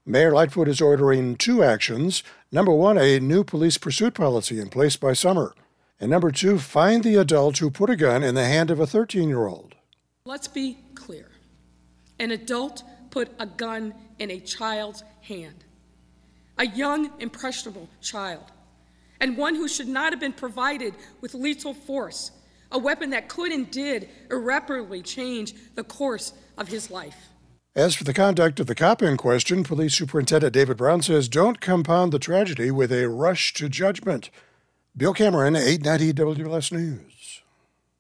Mayor Lightfoot is ordering two actions. Number one, a new police pursuit policy in place by summer. And number two, find the adult who put a gun in the hand of a 13-year-old. Let's be clear. An adult put a gun in a child's hand. A young, impressionable child. And one who should not have been provided with lethal force, a weapon that could and did irreparably change the course of his life. As for the conduct of the cop in question, Police Superintendent David Brown says don't compound the tragedy with a rush to judgment. Bill Cameron, 890 WLS News.